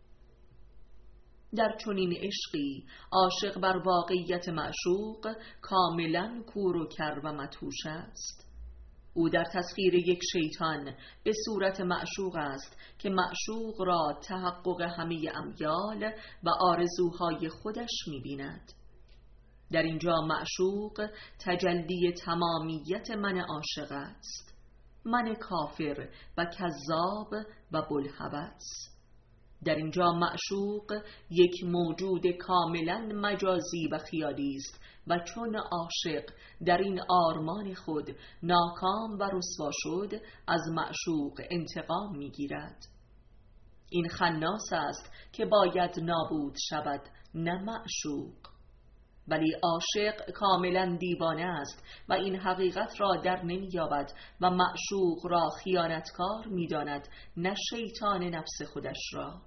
در چنین عشقی عاشق بر واقعیت معشوق کاملا کور و کر و مدهوش است. او در تسخیر یک شیطان به صورت معشوق است که معشوق را تحقق همه امیال و آرزوهای خودش می‌بیند. در اینجا معشوق تجلی تمامیت من عاشق است، من کافر و کذاب و بلهوس. در اینجا معشوق یک موجود کاملا مجازی و خیالی است و چون عاشق در این آرمان خود ناکام و رسوا شد، از معشوق انتقام میگیرد. این خناس است که باید نابود شود، نه معشوق. ولی عاشق کاملا دیوانه است و این حقیقت را در نمی‌یابد و معشوق را خیانتکار می‌داند، نه شیطان نفس خودش را.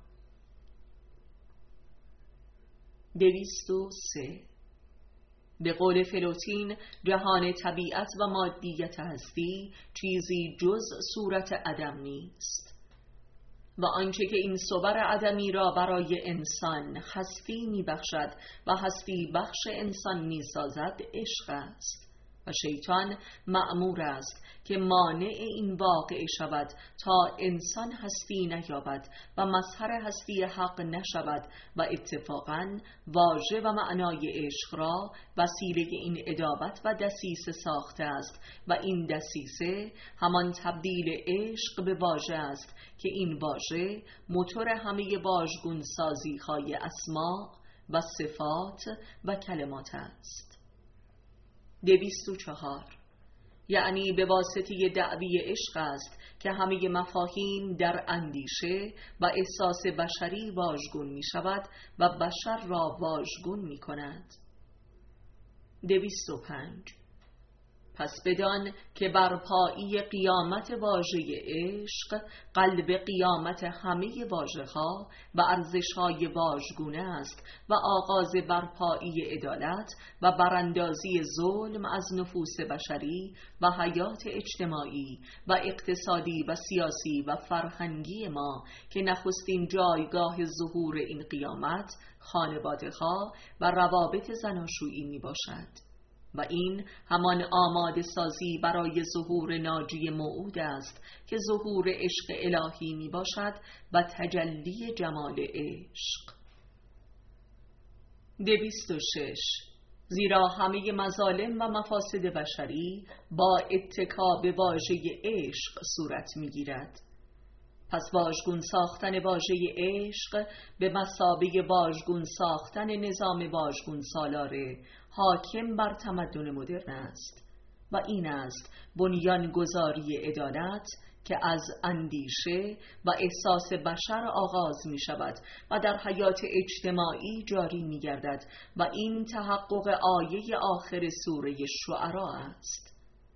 دویست و سه. به قول فلوتین، جهان طبیعت و مادیت هستی چیزی جز صورت عدم نیست و آنچه که این صور عدمی را برای انسان هستی می بخشد و هستی بخش انسان می سازد عشق است. و شیطان مأمور است که مانع این واقعه شود تا انسان هستی نیابد و مظهر هستی حق نشود و اتفاقاً واژه و معنای عشق را وسیله این عداوت و دسیسه ساخته است و این دسیسه همان تبدیل عشق به واژه است که این واژه موتور همه واژگون سازی های اسما و صفات و کلمات است. دویست و چهار. یعنی به واسطه دعوی عشق است که همه مفاهیم در اندیشه و احساس بشری واژگون می شود و بشر را واژگون می کند. دویست و پنج. پس بدان که برپایی قیامت واژه عشق قلب قیامت همه واژه‌ها و ارزش‌های واژگونه است و آغاز برپایی عدالت و براندازی ظلم از نفوس بشری و حیات اجتماعی و اقتصادی و سیاسی و فرهنگی ما که نخستین جایگاه ظهور این قیامت خانواده‌ها و روابط زناشویی می باشد. و این همان آماده سازی برای ظهور ناجی موعود است که ظهور عشق الهی می باشد و تجلی جمال عشق. دویست و شش. زیرا همه مظالم و مفاسد بشری با اتکا به واژه عشق صورت می گیرد. پس واژگون ساختن واژه عشق به مثابه واژگون ساختن نظام واژگون سالاره حاکم بر تمدن مدرن است و این است بنیانگذاری عدالت که از اندیشه و احساس بشر آغاز می شود و در حیات اجتماعی جاری می گردد و این تحقق آیه آخر سوره شعراء است.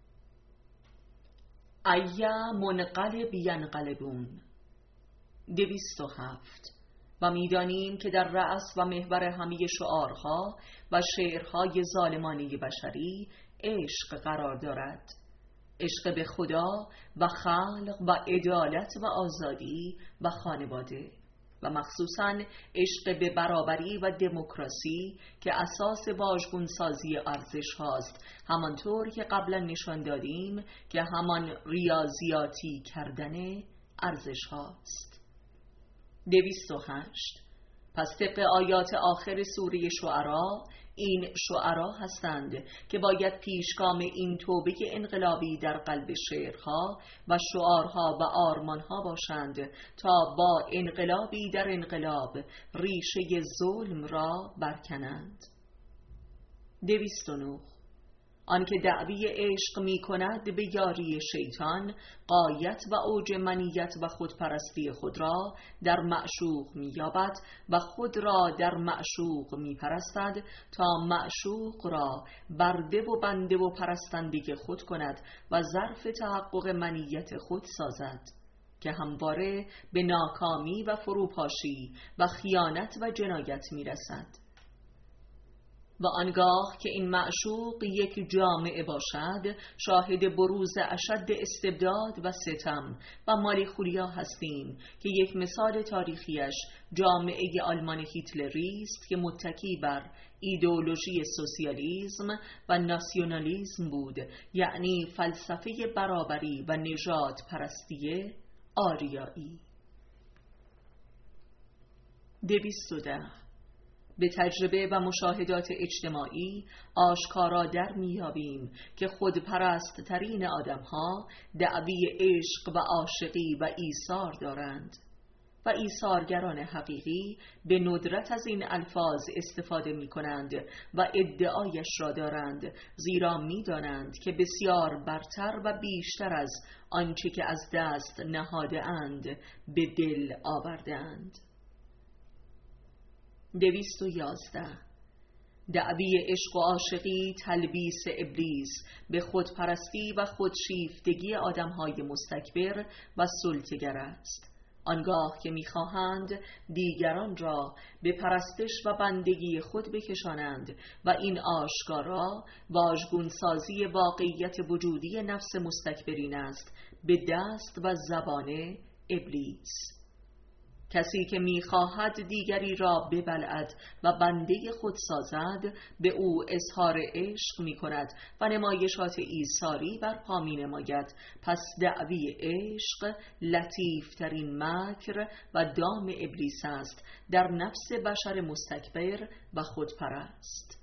ایا منقلب ینقلبون. دویست و هفت. و می‌دانیم که در رأس و محور همه شعارها و شعرهای ظالمانه بشری عشق قرار دارد، عشق به خدا و خلق و عدالت و آزادی و خانواده و مخصوصاً عشق به برابری و دموکراسی که اساس واژگون سازی ارزش هاست، همانطور که قبلا نشان دادیم که همان ریاضیاتی کردن ارزش هاست. دویست و هشت. پس طبق آیات آخر سوره شعراء این شعرا هستند که باید پیشگام این توبه انقلابی در قلب شعرها و شعارها و آرمانها باشند تا با انقلابی در انقلاب ریشه ظلم را برکنند. دویست و نه. آنکه دعوی عشق می کند به یاری شیطان غایت و اوج منیت و خودپرستی خود را در معشوق می یابد و خود را در معشوق می پرستد تا معشوق را برده و بنده و پرستنده خود کند و ظرف تحقق منیت خود سازد که همواره به ناکامی و فروپاشی و خیانت و جنایت می رسد. و آنگاه که این معشوق یک جامعه باشد شاهد بروز اشد استبداد و ستم و مالیخولیا هستیم که یک مثال تاریخیش جامعه آلمان هیتلری است که متکی بر ایدئولوژی سوسیالیسم و ناسیونالیسم بود، یعنی فلسفه برابری و نژاد پرستی آریایی. دویست و ده. به تجربه و مشاهدات اجتماعی آشکارا در میابیم که خودپرست ترین آدمها دعوی عشق و عاشقی و ایثار دارند و ایثارگران حقیقی به ندرت از این الفاظ استفاده می کنند و ادعایش را دارند، زیرا می دانند که بسیار برتر و بیشتر از آنچه که از دست نهاده اند به دل آورده اند. دویست و یازده. دعوی عشق و عاشقی تلبیس ابلیس به خودپرستی و خودشیفتگی آدمهای مستکبر و سلطه‌گر است، آنگاه که می‌خواهند دیگران را به پرستش و بندگی خود بکشانند و این آشکارا واژگون سازی واقعیت وجودی نفس مستکبرین است به دست و زبان ابلیس. کسی که می‌خواهد دیگری را ببلعد و بنده خود سازد، به او اظهار عشق می‌کند و نمایشات ایثاری برپا می‌نماید. پس دعوی عشق لطیف‌ترین مکر و دام ابلیس است در نفس بشر مستکبر و خودپرست.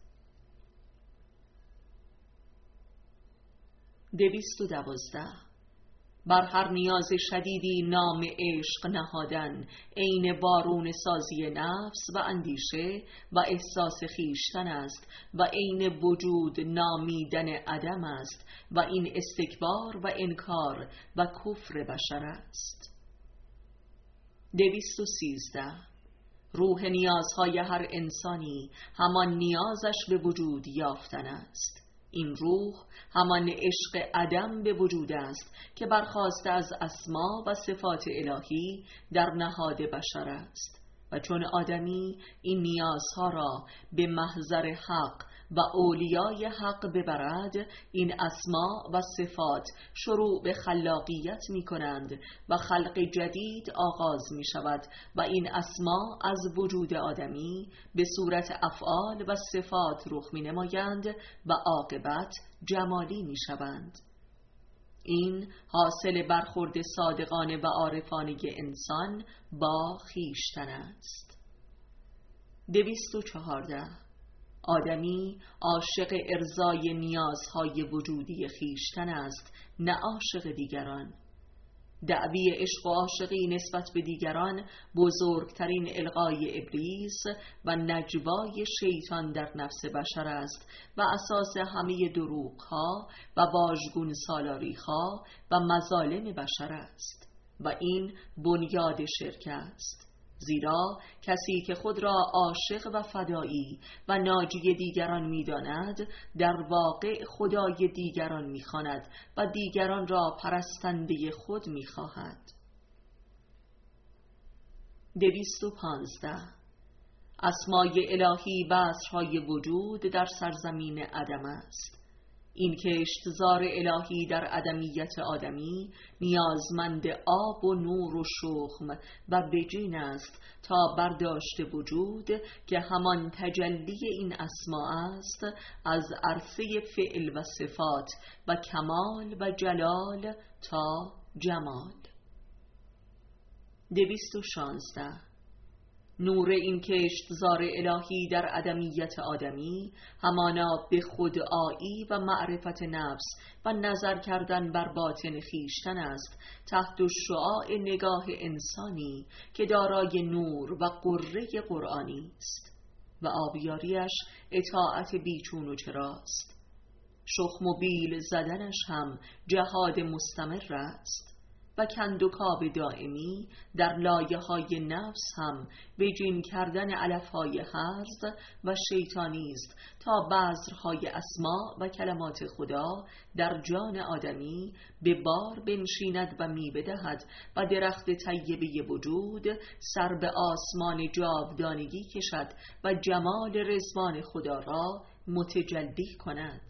دویست و دوازده. بر هر نیاز شدیدی نام عشق نهادن عین بارون سازی نفس و اندیشه و احساس خیشتن است و عین وجود نامیدن عدم است و این استکبار و انکار و کفر بشر است. دویست و سیزده. روح نیازهای هر انسانی همان نیازش به وجود یافتن است. این روح همان عشق عدم به وجود است که برخاسته از اسما و صفات الهی در نهاد بشر است و چون آدمی این نیازها را به محضر حق و اولیای حق ببرد، این اسما و صفات شروع به خلاقیت می کنند و خلق جدید آغاز می شود و این اسما از وجود آدمی به صورت افعال و صفات رخ می نمایند و عاقبت جمالی می شوند. این حاصل برخورد صادقانه و عارفانه انسان با خویشتن است. دویست و چهارده. آدمی عاشق ارضای نیازهای وجودی خویشتن است، نه عاشق دیگران. دعوی عشق و عاشقی نسبت به دیگران بزرگترین الغای ابلیس و نجوای شیطان در نفس بشر است و اساس همه دروغ‌ها و واژگون سالاری‌ها و مظالم بشر است و این بنیاد شرک است. زیرا کسی که خود را عاشق و فدایی و ناجی دیگران می‌داند، در واقع خدای دیگران می‌خواند و دیگران را پرستنده خود می‌خواهد. دویست و پانزده. اسمای الهی بذرهای وجود در سرزمین عدم است. این که اشتزار الهی در عدمیت آدمی نیازمند آب و نور و شخم و بجین است تا برداشت وجود که همان تجلی این اسما است از عرصه فعل و صفات و کمال و جلال تا جمال. دویست و شانزده. نور این که اشتزار الهی در عدمیت آدمی همانا به خودآیی و معرفت نفس و نظر کردن بر باطن خویشتن است، تحت شعاع نگاه انسانی که دارای نور و قره قرآنی است و آبیاریش اطاعت بیچون و چراست. شخم و بیل زدنش هم جهاد مستمر است و کندوکاب دائمی در لایه های نفس هم بجین کردن علفهای هرز و شیطانی است تا بذرهای اسما و کلمات خدا در جان آدمی به بار بنشیند و می بدهد و درخت طیبه وجود سر به آسمان جاودانگی کشد و جمال رضوان خدا را متجلی کند.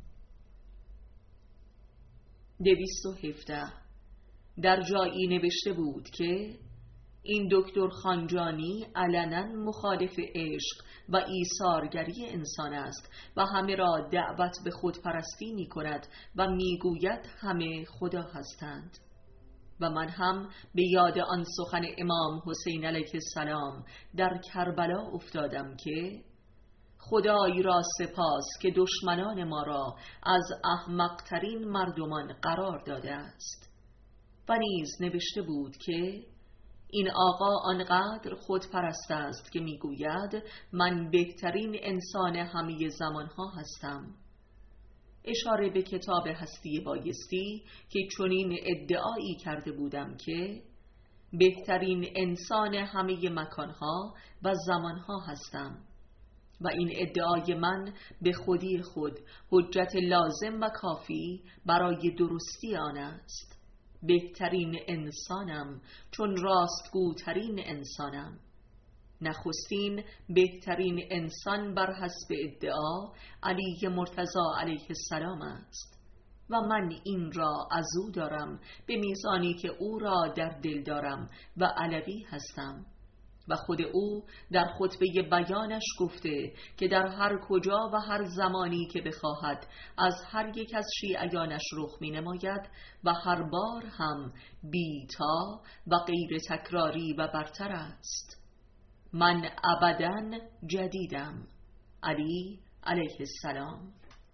دویست و هفده. در جایی نوشته بود که این دکتر خانجانی علنا مخالف عشق و ایثارگری انسان است و همه را دعوت به خودپرستی می کند و می گوید همه خدا هستند. و من هم به یاد آن سخن امام حسین علیه السلام در کربلا افتادم که خدای را سپاس که دشمنان ما را از احمق‌ترین مردمان قرار داده است. و نیز نوشته بود که این آقا آنقدر خودپرست است که میگوید من بهترین انسان همه زمانها هستم، اشاره به کتاب هستی بایستی که چنین ادعایی کرده بودم که بهترین انسان همه مکانها و زمانها هستم و این ادعای من به خودی خود حجت لازم و کافی برای درستی آن است. بهترین انسانم چون راستگوترین انسانم. نخستین بهترین انسان بر حسب ادعا علی مرتضی علیه السلام است و من این را از او دارم به میزانی که او را در دل دارم و علوی هستم. و خود او در خطبه بیانش گفته که در هر کجا و هر زمانی که بخواهد از هر یک از شیعیانش رخ می نماید و هر بار هم بیتا و غیر تکراری و برتر است. من ابداً جدیدم. علی علیه السلام.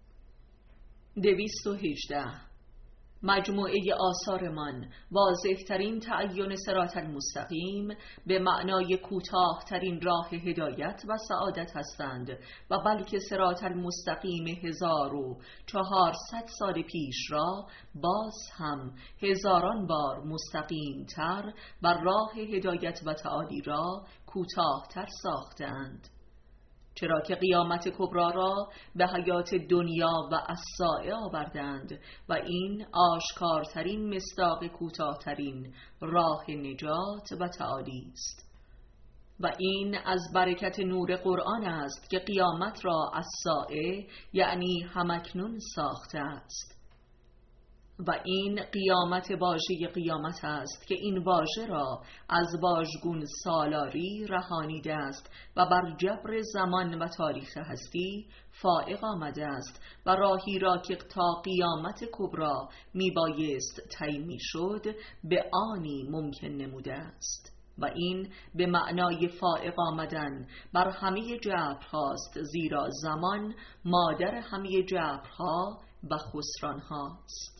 دویست و هجده. مجموعه آثارمان واضح ترین تعیین صراط المستقیم به معنای کوتاه ترین راه هدایت و سعادت هستند و بلکه صراط المستقیم هزار و چهارصد سال پیش را باز هم هزاران بار مستقیم تر و راه هدایت و تعالی را کوتاه تر ساختند. چرا که قیامت کبری را به حیات دنیا و الساعه آوردند و این آشکارترین مصداق کوتاهترین راه نجات و تعالی است. و این از برکت نور قرآن است که قیامت را الساعه یعنی همکنون ساخته است. و این قیامت واژه قیامت است که این واژه را از واژگون سالاری رهانیده است و بر جبر زمان و تاریخ هستی فائق آمده است و راهی را که تا قیامت کبری می بایست طی می شد به آنی ممکن نموده است. و این به معنای فائق آمدن بر همه جبرهاست، زیرا زمان مادر همه جبرها و خسرانهاست.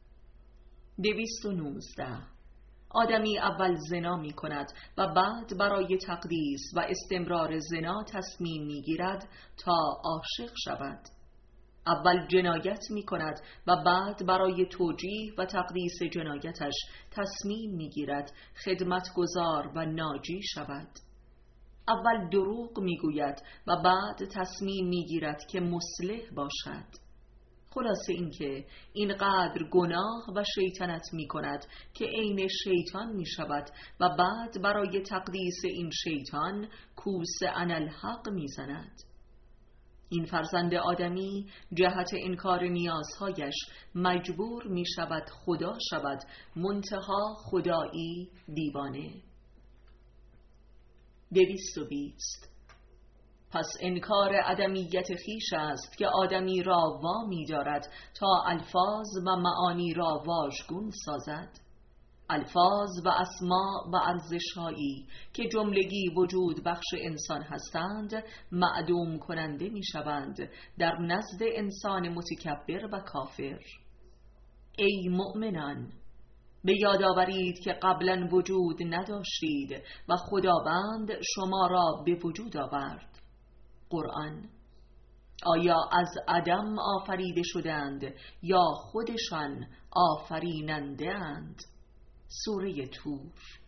دویست و نوزده. آدمی اول زنا می کند و بعد برای تقدیس و استمرار زنا تصمیم می گیرد تا عاشق شود. اول جنایت می کند و بعد برای توجیه و تقدیس جنایتش تصمیم می گیرد خدمتگزار و ناجی شود. اول دروغ می گوید و بعد تصمیم می گیرد که مصلح باشد. خلاصه این که اینقدر گناه و شیطنت می کند که عین شیطان می شود و بعد برای تقدیس این شیطان کوس انالحق می زند. این فرزند آدمی جهت انکار نیازهایش مجبور می شود خدا شود، منتها خدایی دیوانه. دویست و بیست. پس انکار عدمیت خیش است که آدمی را وامی دارد تا الفاظ و معانی را واژگون سازد. الفاظ و اسما و ارزش‌هایی که جملگی وجود بخش انسان هستند معدوم کننده می شوند در نزد انسان متکبر و کافر. ای مؤمنان، به یاد آورید که قبلا وجود نداشتید و خداوند شما را به وجود آورد. قرآن. آیا از عدم آفریده شدند یا خودشان آفریننده اند؟ سوره طور.